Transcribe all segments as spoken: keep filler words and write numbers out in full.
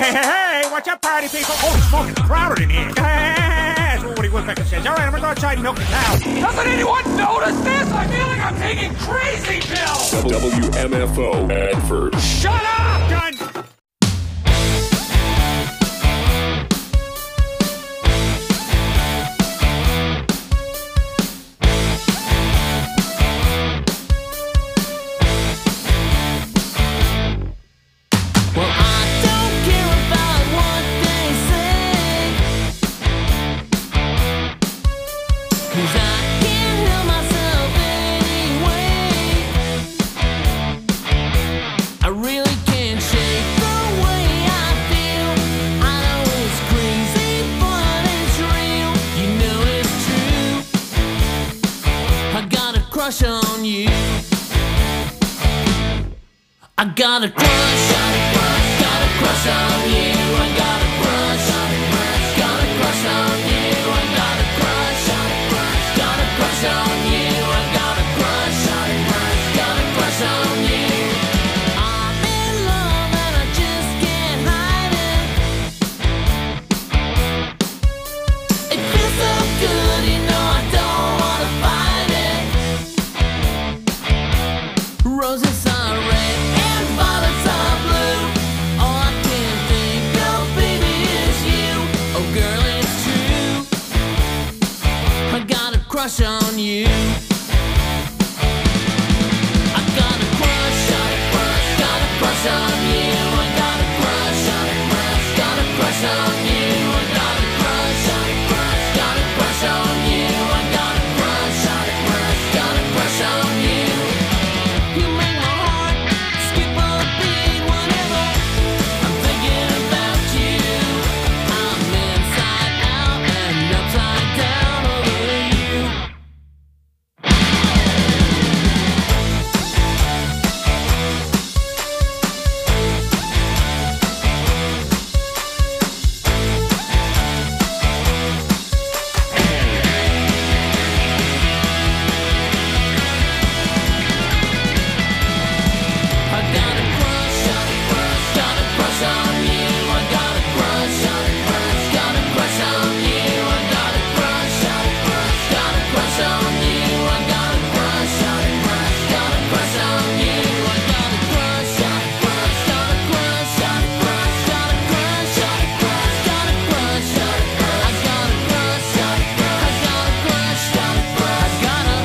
Hey, hey, hey, what's up, party people? Holy smoke, it's crowded in here. That's what Woody Woodpecker says. All right, I'm gonna go outside and milk the cow. Doesn't anyone notice this? I feel like I'm taking crazy pills. W M F O advert. Shut up! Done. Crush on you. I got a crush, got a crush, got a crush on you. I got a crush, got a crush on you. I got a crush, got a crush on you. I got a crush, got a crush on you. I'm in love and I just can't hide it. It feels so good, you know I don't wanna fight it. Roses are red and violets are blue. All I can think of, baby, is you. Oh, girl, it's true. I got a crush on you. I got a crush, got a crush, got a crush on you. I got a crush, got a crush, got a crush on you. I got a crush, got a crush, got a crush on you. I got a crush, got a crush, got a crush on you. You make my heart skip a beat whenever I'm thinking about you. I'm inside out and upside down over you. I got a crush, got a crush, got a crush on you. I got a crush, got a crush, got a crush on you. I got a crush, got a crush, got a crush on you. I got a crush, got a crush, got a crush on you. I got a crush, got a crush, got a crush, got a crush, got a crush, got a crush, got a crush, got a crush. I got a crush, got a crush, I got a crush, got a crush, I got a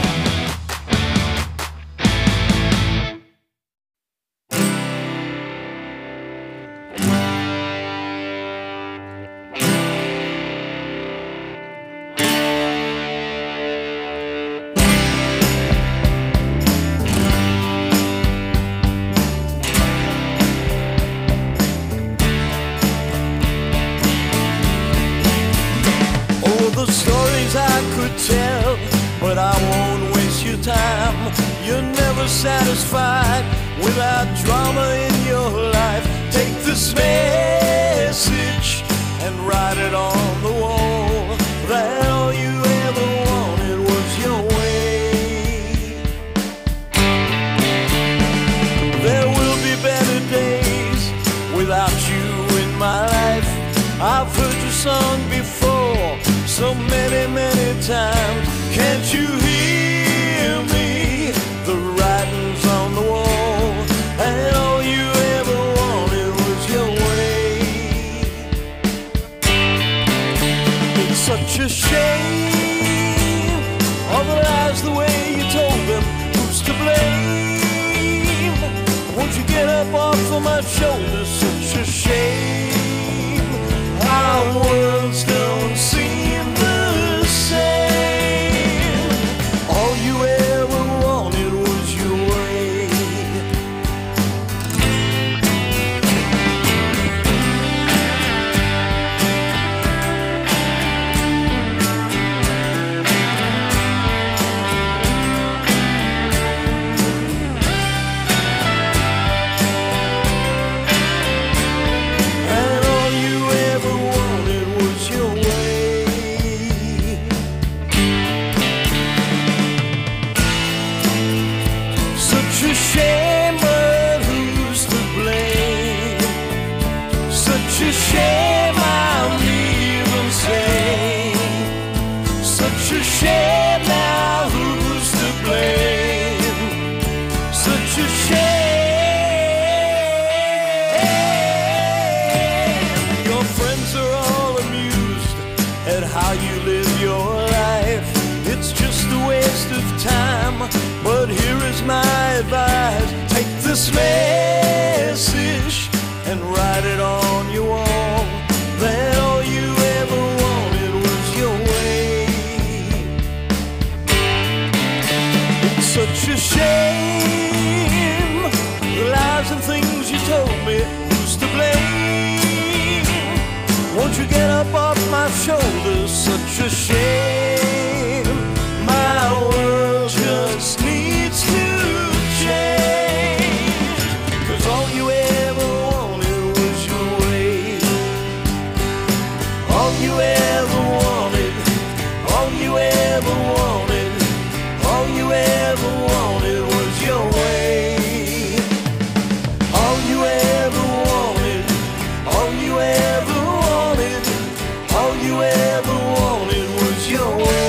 Oh, the stories I could tell, but I won't waste your time. You're never satisfied without drama in your life. Take this message and write it on the wall, that all you ever wanted was your way. There will be better days without you in my life. I've heard your song before so many, many times. Can't you hear me? The writing's on the wall, and all you ever wanted was your way. It's such a shame, all the lies, the way you told them. Who's to blame? Won't you get up off of my shoulders? Such a shame, our worlds don't seem the same. All you ever wanted was your way. Such a shame I'm even sane. Such a shame now, who's to blame? Such a shame. Your friends are all amused at how you live your life. It's just a waste of time, but here is my advice. Take this message and write it on your wall, that all you ever wanted was your way. It's such a shame, the lies and things you told me, who's to blame? Won't you get up off my shoulders? Such a shame, my world just needs to change. 'Cause all you ever wanted was your way. All you ever wanted, all you ever wanted, all you ever wanted was your way. All you ever wanted, all you ever wanted, all you ever wanted was your way.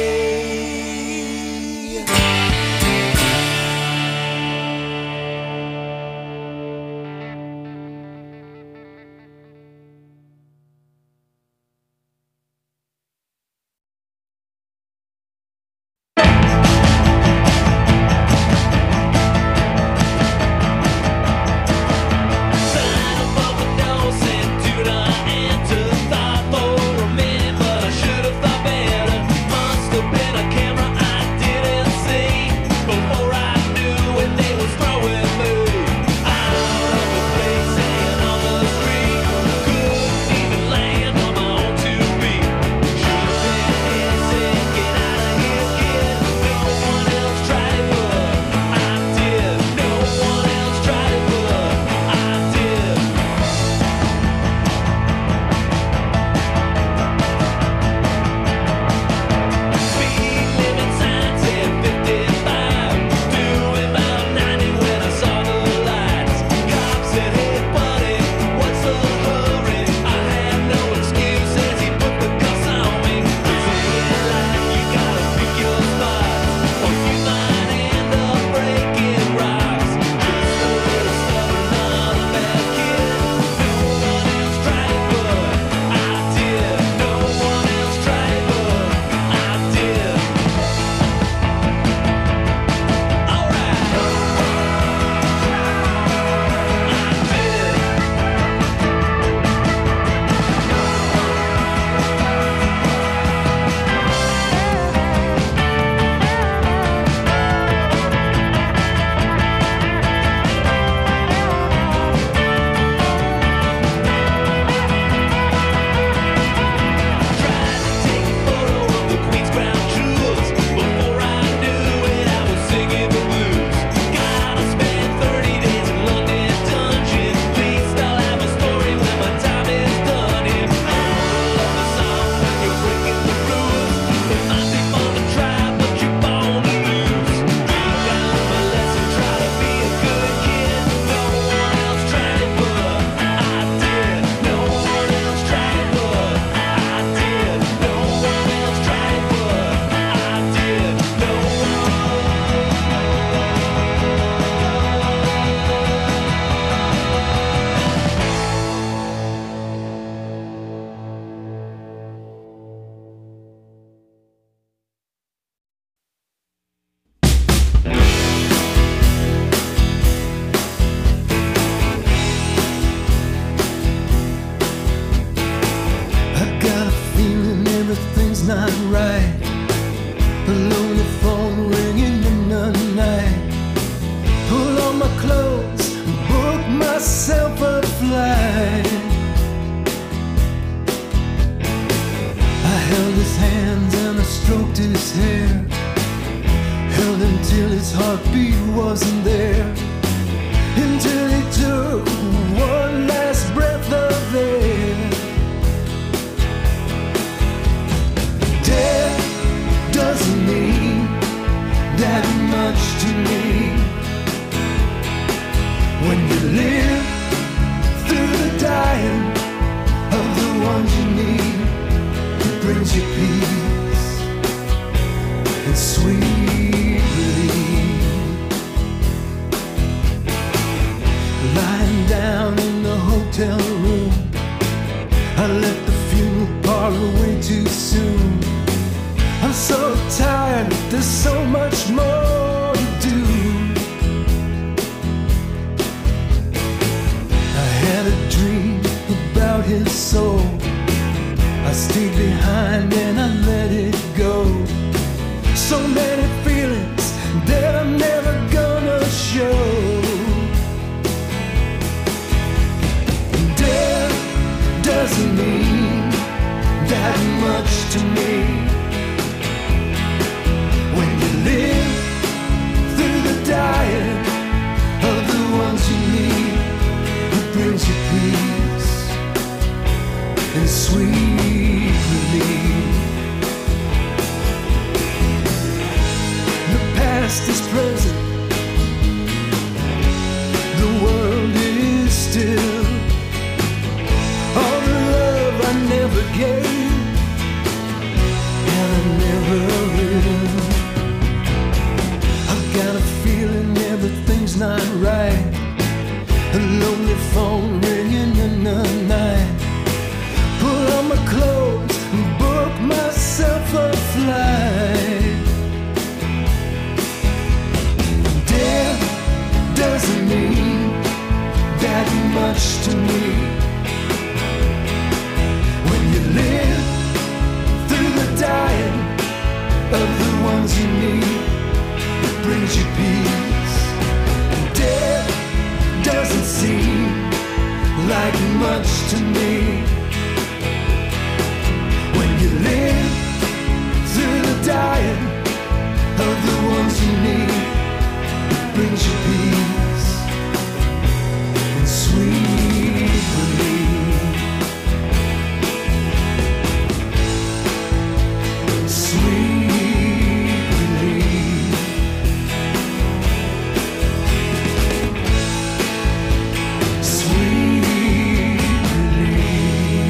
Not right. Alone the phone ringing in the night. Pull on my clothes, book myself a flight. I held his hands and I stroked his hair, held him till his heartbeat wasn't there, until he took one last breath of air. Death doesn't mean that much to me. When you live through the dying, brings you peace and sweet relief. Lying down in the hotel room, I left the funeral parlor way too soon. I'm so tired, there's so much more to do. I had a dream about his soul. I stayed behind and I let it go. So many feelings that I'm never gonna show. Death doesn't mean that much to me. When you live through the dying of the ones you need, it brings you peace and sweet relief. The past is present, the world is still. All the love I never gave, and I never will. I've got a feeling everything's not right. A lonely phone ringing in the night. Pull on my clothes and book myself a flight. Death doesn't mean that much to me. When you live through the dying of the ones you need, it brings you peace. Death doesn't seem like much to me. When you live through the dying of the ones you need, it brings you peace and sweet relief. Sweet relief. Sweet relief.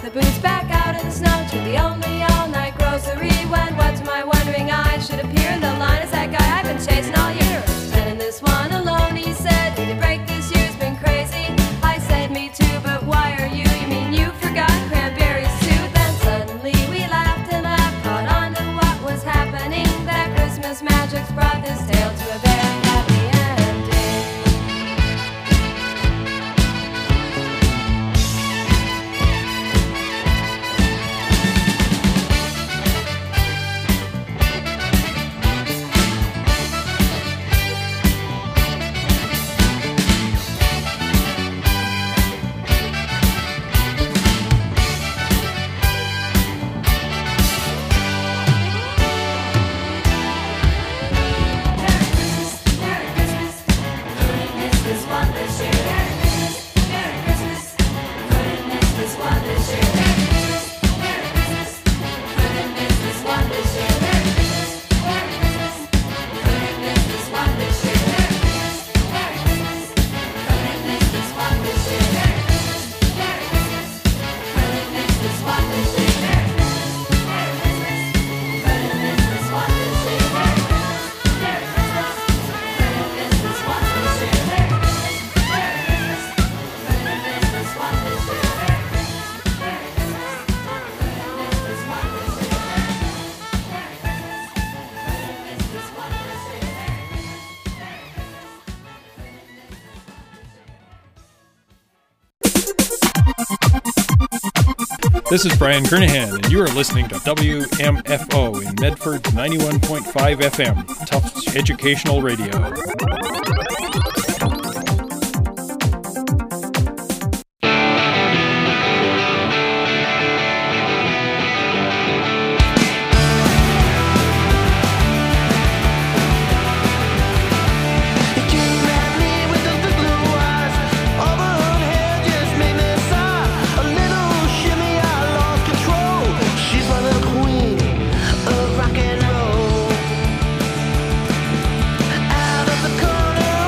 the boots back out in the snow to the only all-night grocery. When what to my wondering eyes should appear in the line is that guy I've been chasing all year. Spending this one alone, he said. Need to break this year's been crazy. I said me too, but why are you? You mean you forgot cranberries too? Then suddenly we laughed and laughed, caught on to what was happening. That Christmas magic's brought this tale to a very happy ending. This is Brian Kernahan, and you are listening to W M F O in Medford's ninety-one point five F M, Tufts Educational Radio. Rock and roll. Out of the corner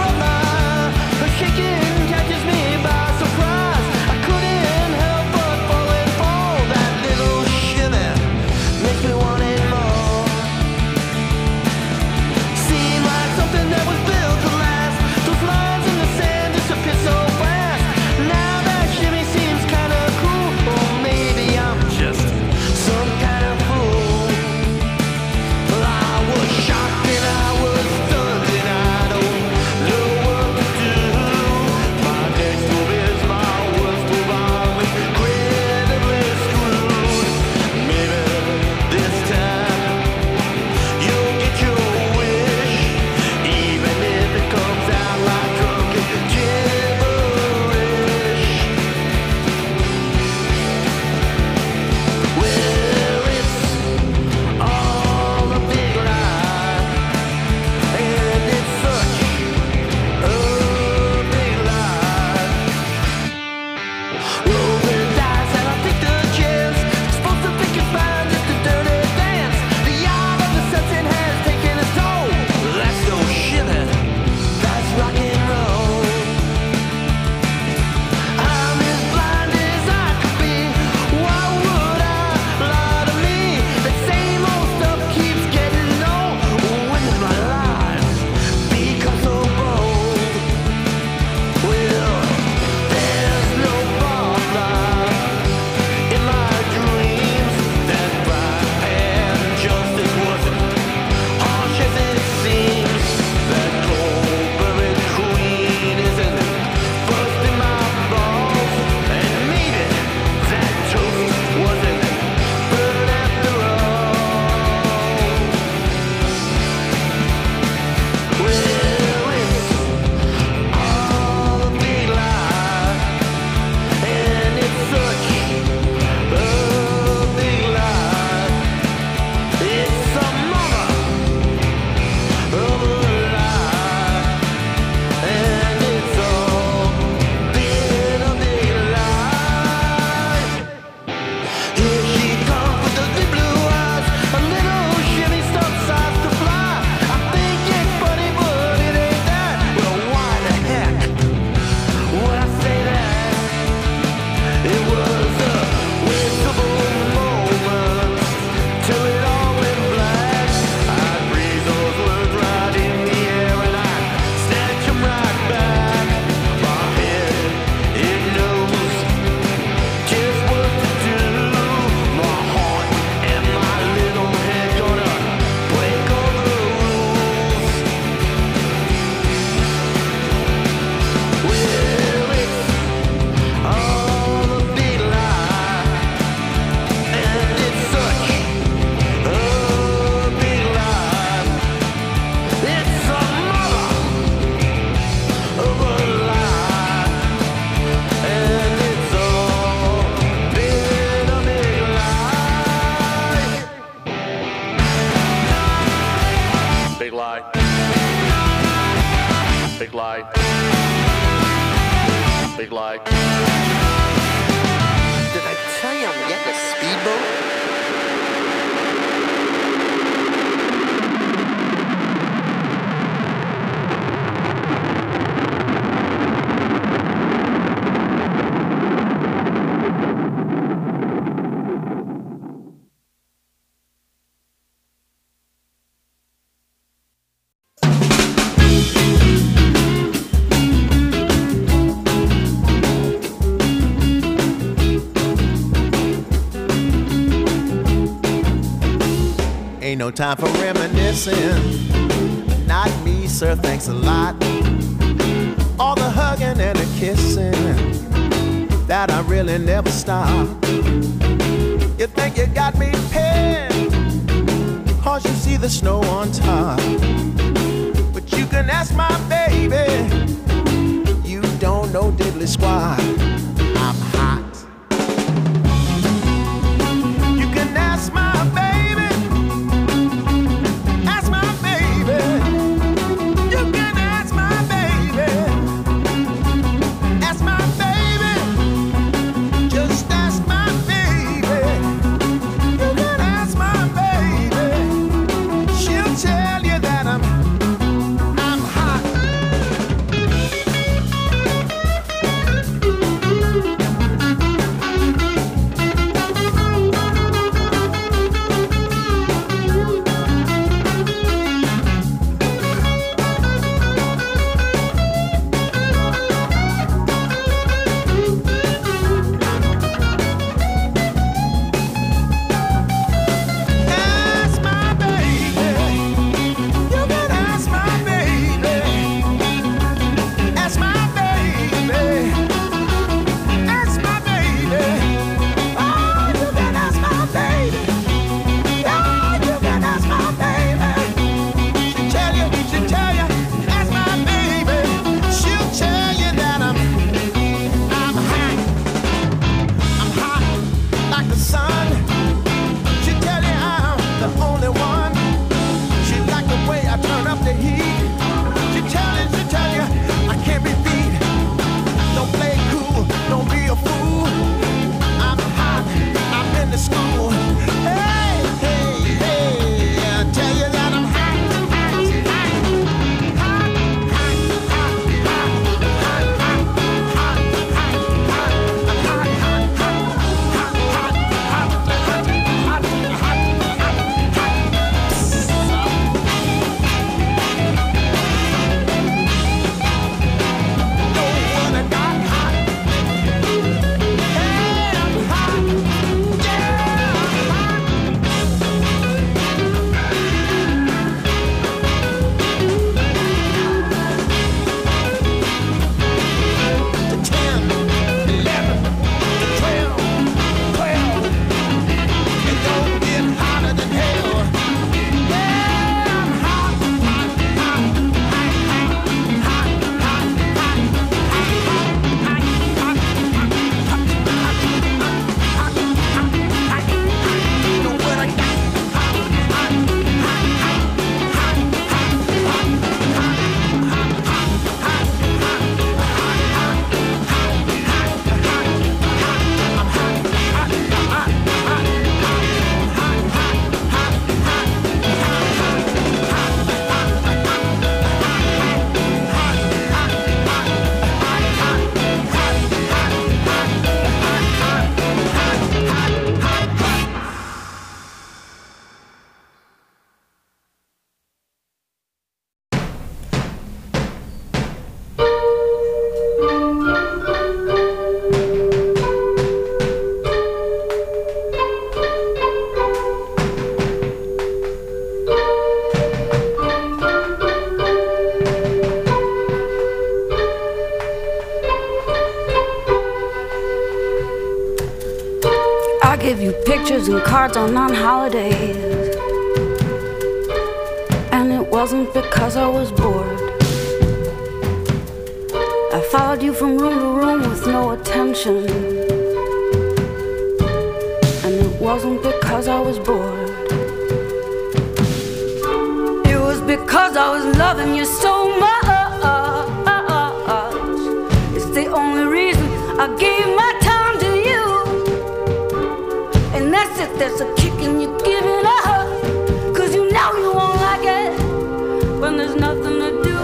no time for reminiscing. Not me, sir, thanks a lot. All the hugging and the kissing, that I really never stop. You think you got me pinned, cause you see the snow on top. But you can ask my baby, you don't know diddly squat. I'm hot. You can ask my baby, ask my baby. You can ask my baby, ask my baby. Just ask my baby. You can ask my baby. She'll tell you that I'm I'm hot. Ask my baby. You can ask my baby. Ask my baby. Ask my baby. Oh, you can ask my baby. Oh, you can ask my baby. She'll tell you, she'll tell you. Ask my baby. She'll tell you that I'm, I'm hot. I'm hot like the sun. She'll tell you I'm the only one. She like the way I turn up the heat. She'll tell you, she'll tell you I can't be beat. Don't play cool, don't be a fool. I'm hot, I'm in the school. Hey, hey, hey, I tell you that I'm hot, hot, hot, hot, hot, hot, hot, hot, hot, hot, hot, hot. I'm hot, hot, hot, hot, hot, hot, hot, hot, hot, hot, no one got hot. Hey, I'm hot, yeah, I'm hot. To ten, eleven, to twelve, twelve. It don't get hotter than hell. Yeah, I'm hot, hot, hot, hot, hot, hot, hot, hot, hot, hot, hot, hot, hot, hot, hot, hot. Know what I got? Hot, hot, hot, hot, hot, hot, hot, hot, hot, hot, hot, I'm hot, hot, hot, hot, I give you pictures and cards on non-holidays, and it wasn't because I was bored. I followed you from room to room with no attention, and it wasn't because I was bored. It was because I was loving you so much. It's the only reason I gave my time to you. And that's it, there's a kick in you giving up, cause you know you won't like it when there's nothing to do.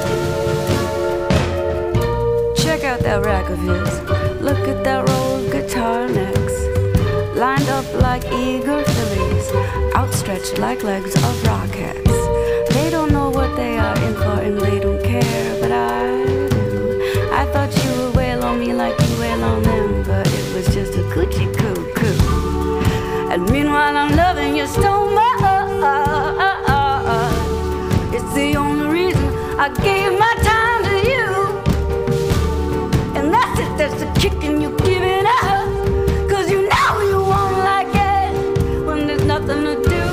Check out that rack of his. Look at that row of guitar necks, lined up like eager fillies, outstretched like legs of rockets. They don't know what they are in for and they don't care, but I do. I thought you would wail on me like you wail on them, but it was just a coochie coo coo. And meanwhile I'm loving you so much. I gave my time to you. And that's it, that's the kicking you giving up. Cause you know you won't like it when there's nothing to do.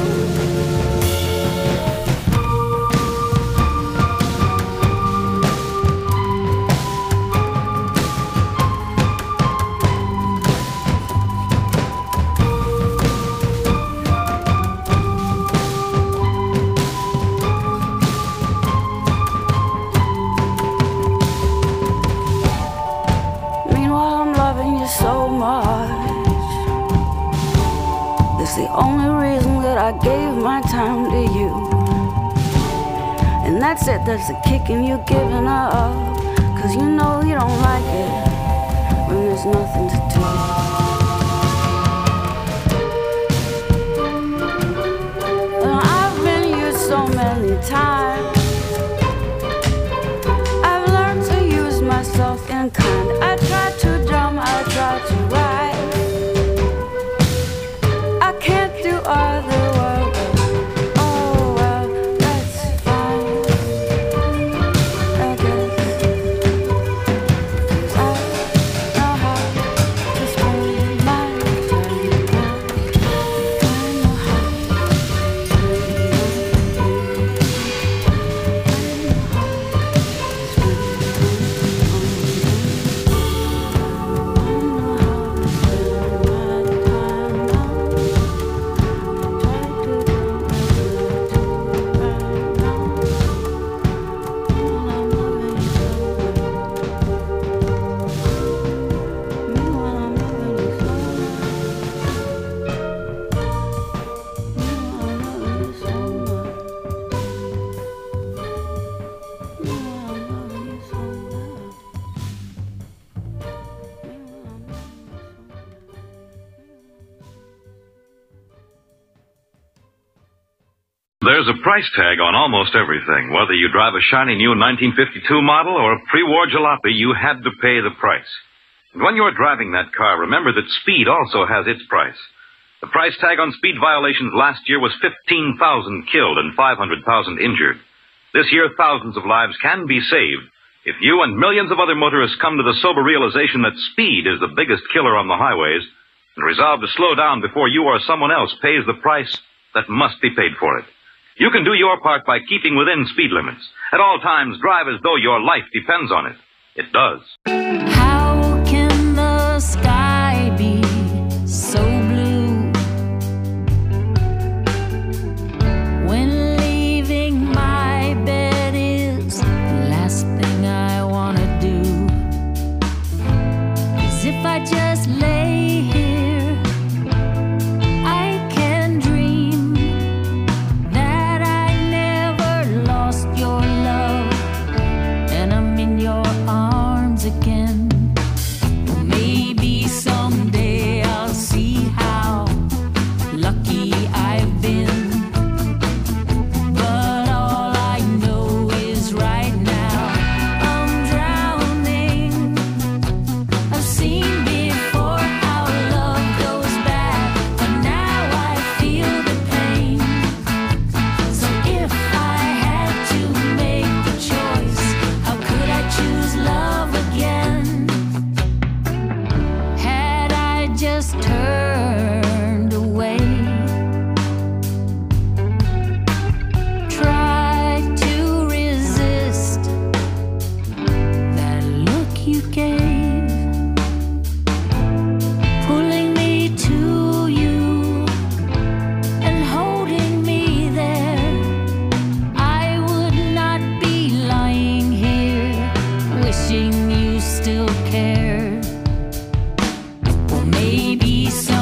So much. That's the only reason that I gave my time to you. And that's it, that's the kicking you giving up. Cause you know you don't like it when there's nothing to do. And I've been used so many times. I've learned to use myself in kind. I try to drum, I try to write. I can't do other work. Oh well, that's fine, I guess. Cause I know how to spend my time now. I know how to There's a price tag on almost everything. Whether you drive a shiny new nineteen fifty-two model or a pre-war jalopy, you had to pay the price. And when you're driving that car, remember that speed also has its price. The price tag on speed violations last year was fifteen thousand killed and five hundred thousand injured. This year, thousands of lives can be saved if you and millions of other motorists come to the sober realization that speed is the biggest killer on the highways and resolve to slow down before you or someone else pays the price that must be paid for it. You can do your part by keeping within speed limits. At all times, drive as though your life depends on it. It does. How can the sky be so blue when leaving my bed is the last thing I want to do? 'Cause if I just lay here, I can dream that I never lost your love and I'm in your arms again. Maybe someday I'll see how lucky I've been. But all I know is right now I'm drowning. I've seen before how love goes bad, but now I feel the pain. So if I had to make the choice, how could I choose love again? Had I just turned away, tried to resist that look you gave, pulling me to you and holding me there, I would not be lying here wishing you still cared. Or maybe some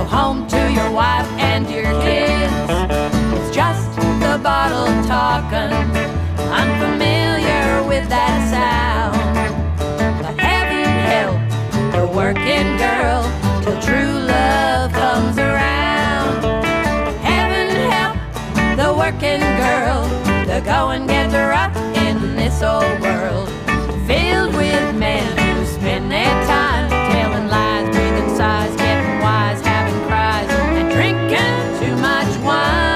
home to your wife and your kids. It's just the bottle talking. I'm familiar with that sound. But heaven help the working girl till true love comes around. Heaven help the working girl to go and get rough in this old world, filled with men who spend their time telling lies, breathing sighs, getting wise, having cries, and drinking too much wine.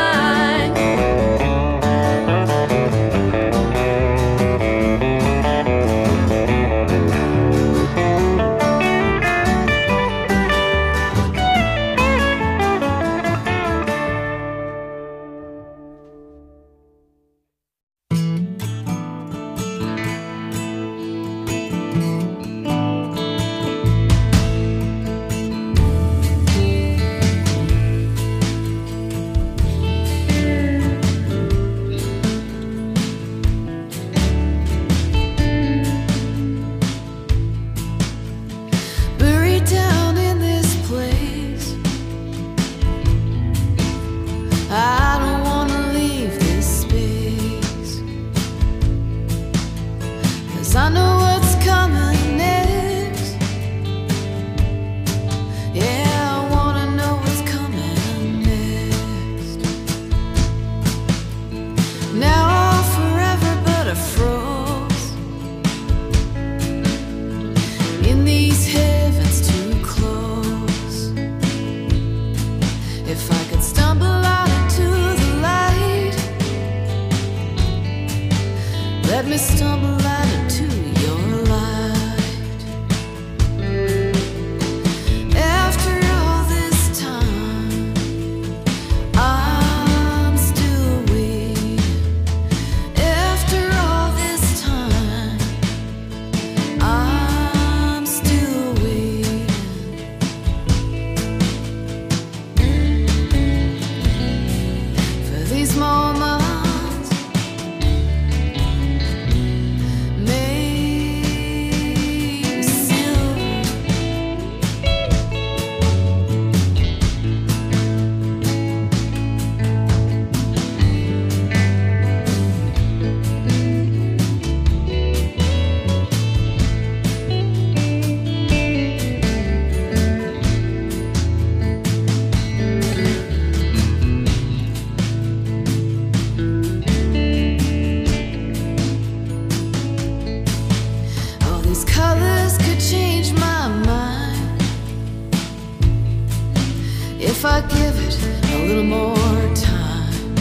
If I give it a little more time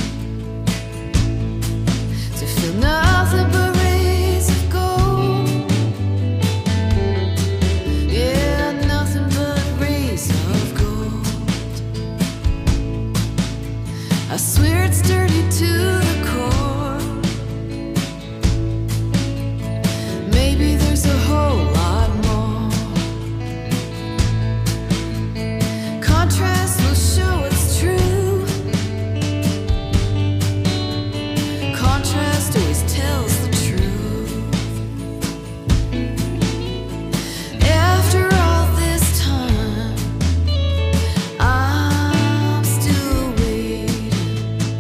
to feel nothing but rays of gold, yeah, nothing but rays of gold. I swear it's dirty to the core. Maybe there's a whole lot more. Contrast will show it's true. Contrast always tells the truth. After all this time, I'm still waiting.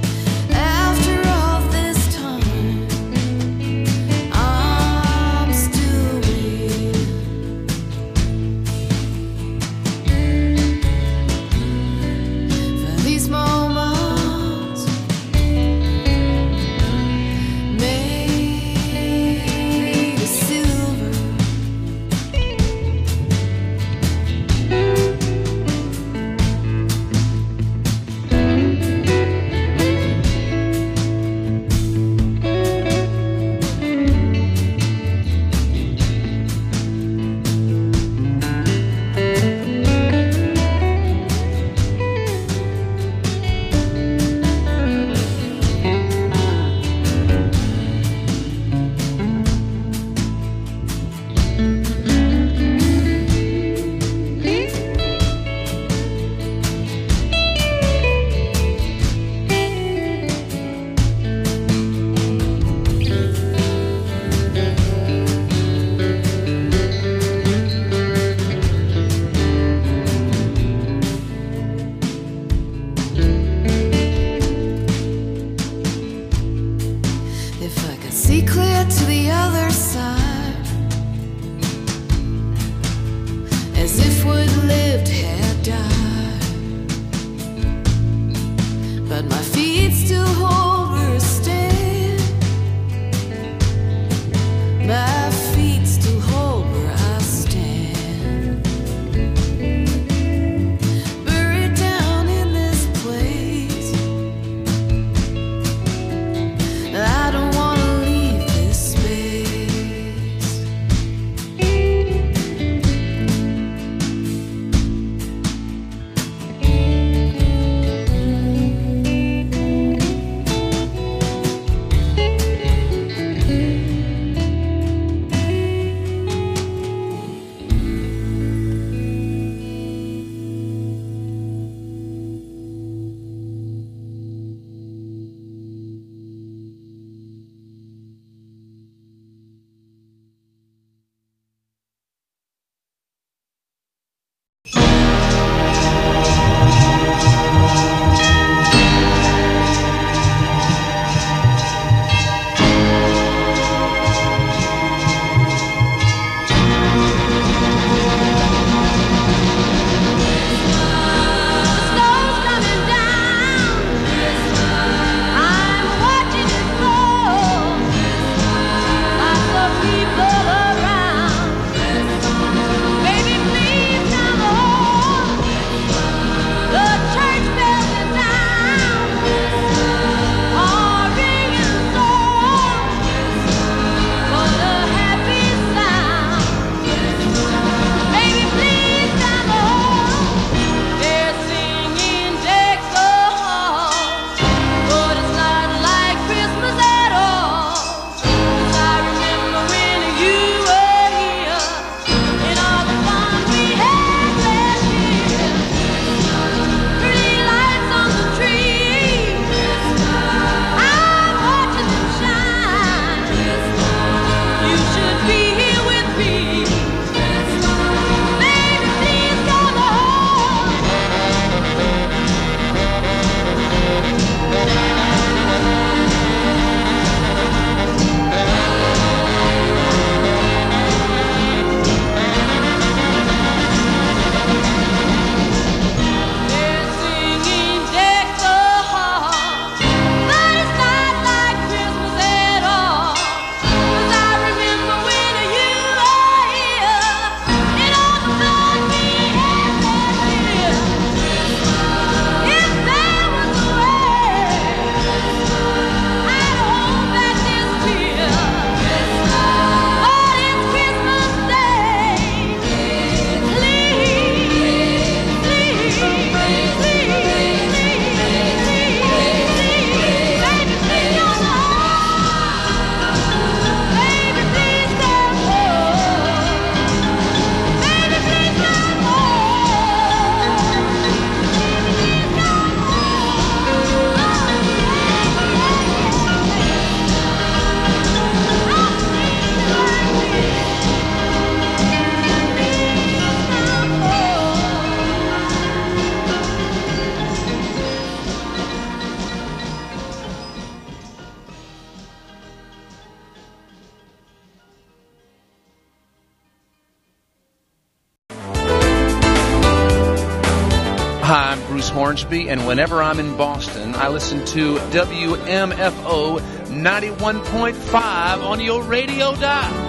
Hi, I'm Bruce Hornsby, and whenever I'm in Boston, I listen to W M F O ninety-one point five on your radio dial.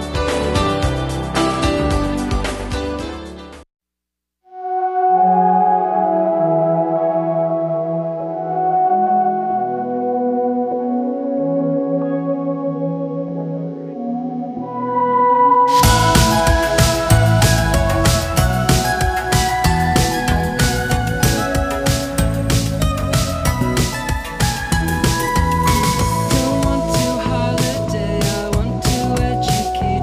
Don't want to holiday, I want to educate.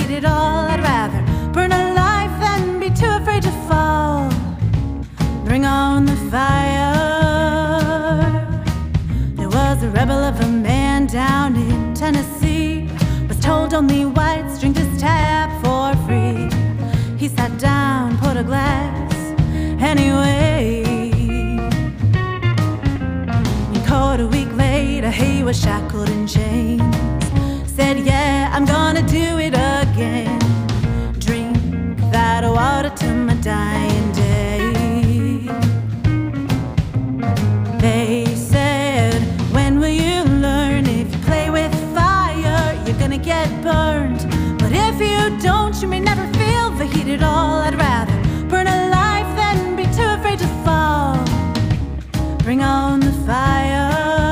heat it all. I'd rather burn alive than be too afraid to fall. Bring on the fire. There was a rebel of a man down in Tennessee, was told only whites drink this tap for free. He sat down, put a glass anyway. And caught a week later, he was shackled in chains. Said, yeah, I'm gonna do it again. Drink that water to my dying day. They said, when will you learn? If you play with fire, you're gonna get burned. But if you don't, you may never feel the heat at all. I'd rather burn alive than be too afraid to fall. Bring on the fire.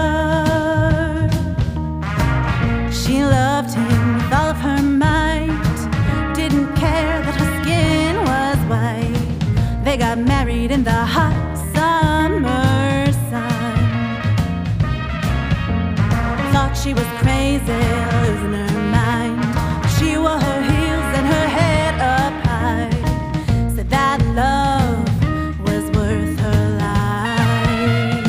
She loved him with all of her might, didn't care that her skin was white. They got married in the hot summer sun. Thought she was crazy, losing her mind. She wore her heels and her head up high. Said that love was worth her life.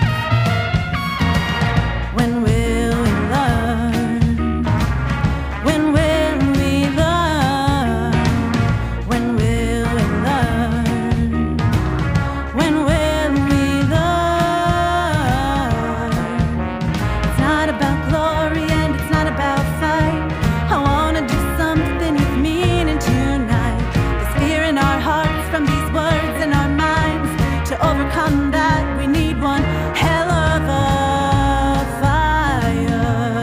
When will we learn? When will we learn? When will we learn? When will we learn? It's not about glory and it's not about fight. I wanna do something with meaning tonight. There's fear in our hearts from these words in our minds. To overcome that, we need one hell of a fire.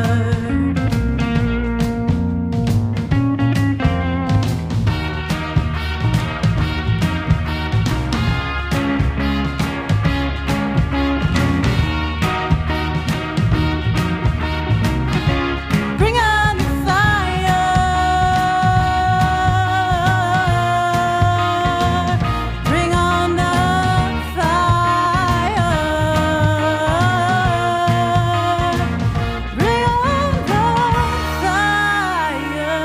Bring on the fire. Bring on the fire. Bring on the fire.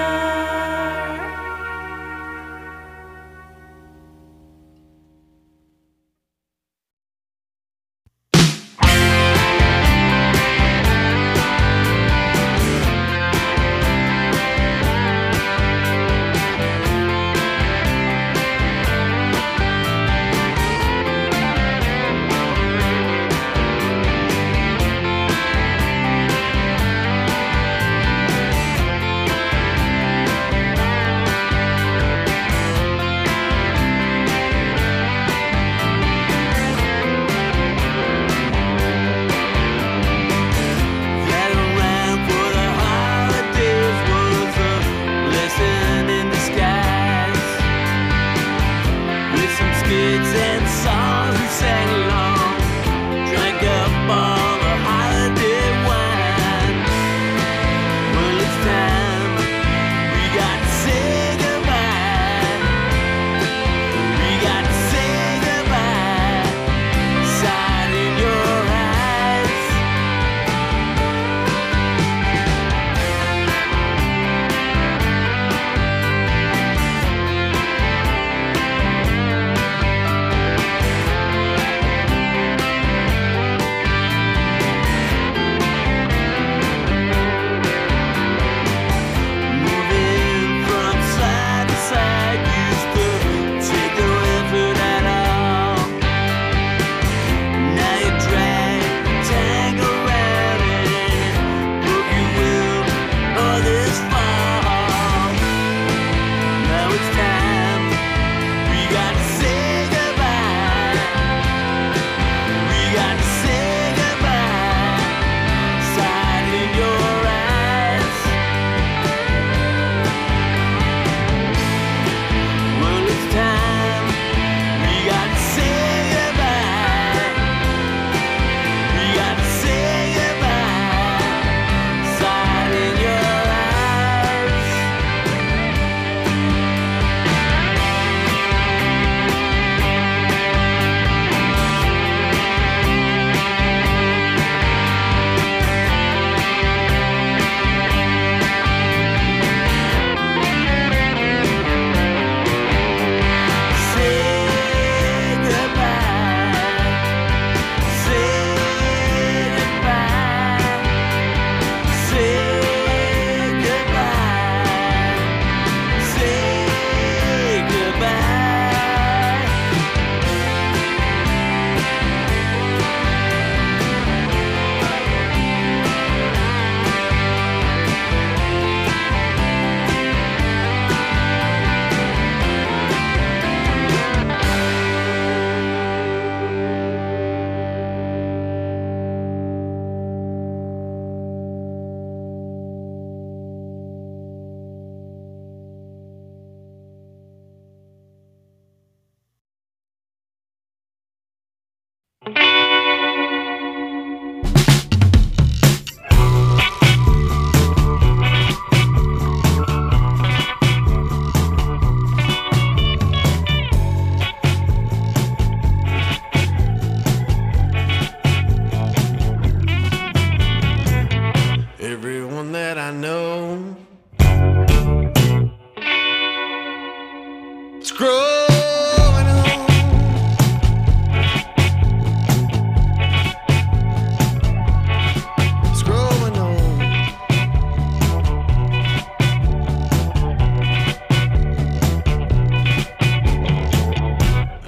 That around for the holidays was a blessing in disguise. With some skits and songs we sang along, drank up all the holiday wine. Well, it's time we got to say goodbye. We got to say goodbye. Sight in your eyes.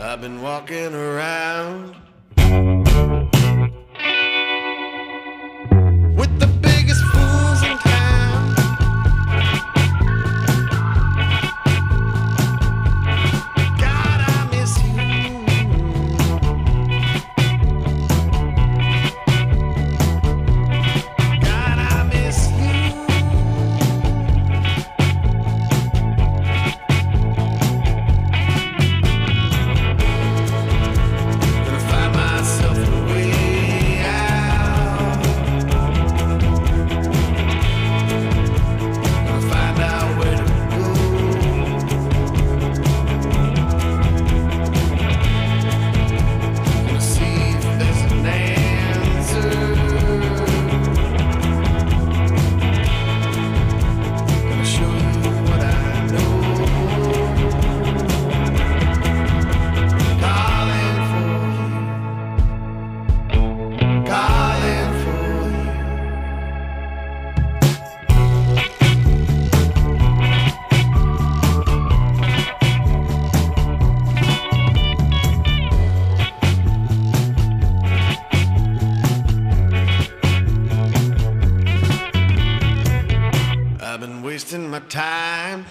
I've been walking around with the biggest fools in town. God, I miss you. God, I miss you. Gonna find myself a way out. Gonna find out where to go. Gonna see if there's an answer. Gonna show you what I know. Calling for you. Calling for you. I've been wasting my time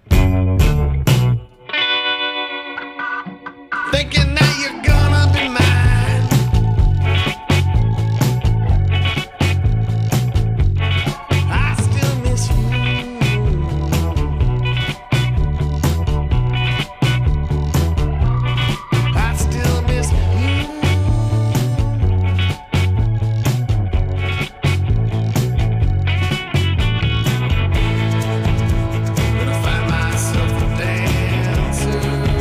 thinking that you're gonna be mine. I still miss you. I still miss you. Gonna find myself a dancer.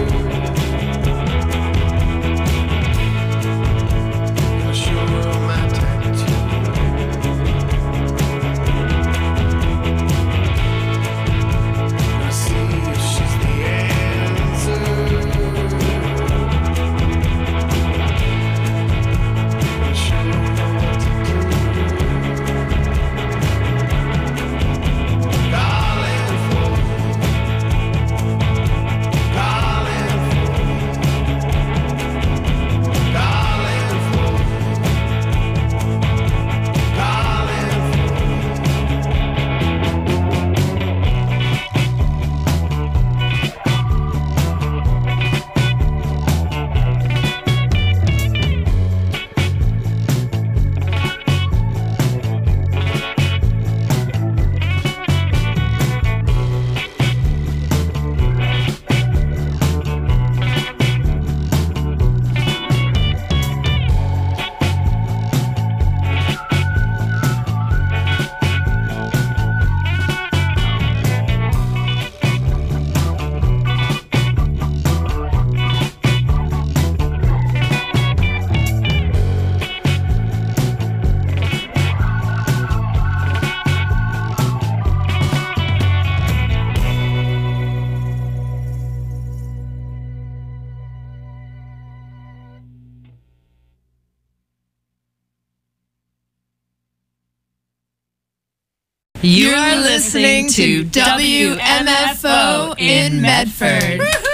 Gonna show her my tattoo. Gonna see if she's the answer. Gonna show her what to do. Calling for you. Calling for you. Calling for you. Calling for You are listening to W M F O in Medford.